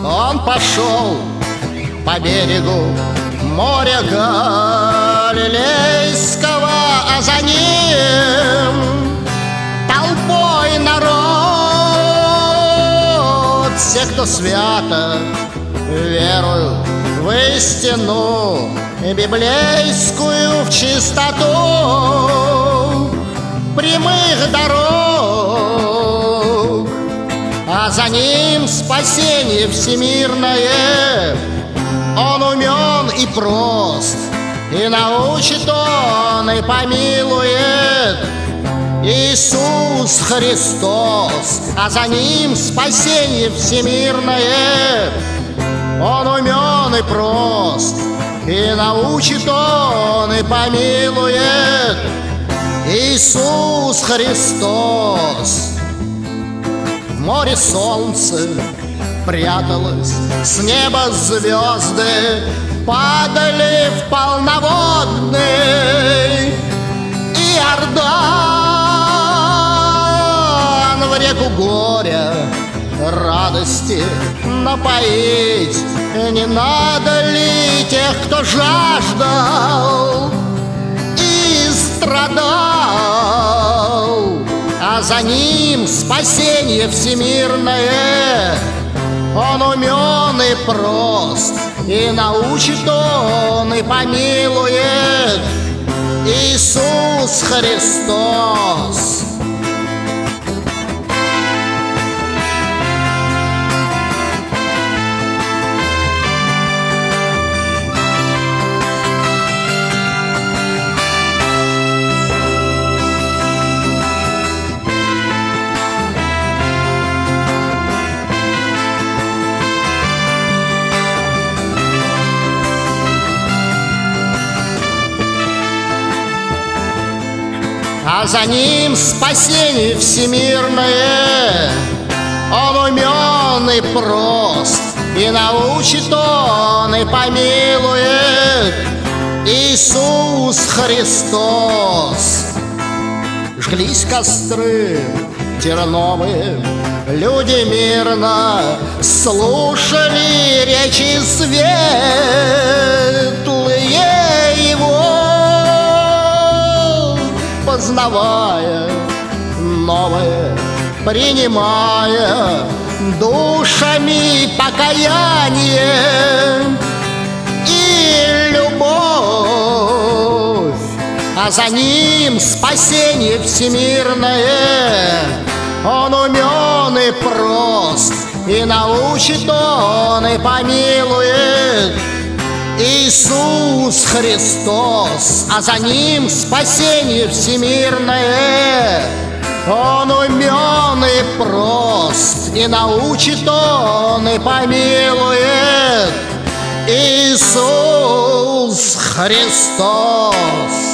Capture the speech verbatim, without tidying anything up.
Он пошел по берегу моря Галилейского, а за ним толпой народ. Все, кто свято веруют в истину библейскую, в чистоту прямых дорог, а за ним спасение всемирное. Он умен и прост, и научит он, и помилует. Иисус Христос, а за ним спасение всемирное. Он умен и прост, и научит он, и помилует. Иисус Христос. В море солнце пряталось, с неба звезды падали в полноводный Иордан. В реку горя радости напоить не надо ли тех, кто жаждал и страдал, а за ним спасение всемирное. Он умен и прост, и научит он, и помилует. Иисус Христос. А за ним спасение всемирное. Он умен и прост, и научит он, и помилует. Иисус Христос. Жглись костры терновые, люди мирно слушали речи светлые Его, познавая новое, принимая душами покаяние и любовь, а за ним спасение всемирное. Он умен и прост, и научит он, и помилует. Иисус Христос, а за ним спасение всемирное. Он умен и прост, и научит он, и помилует. Иисус Христос.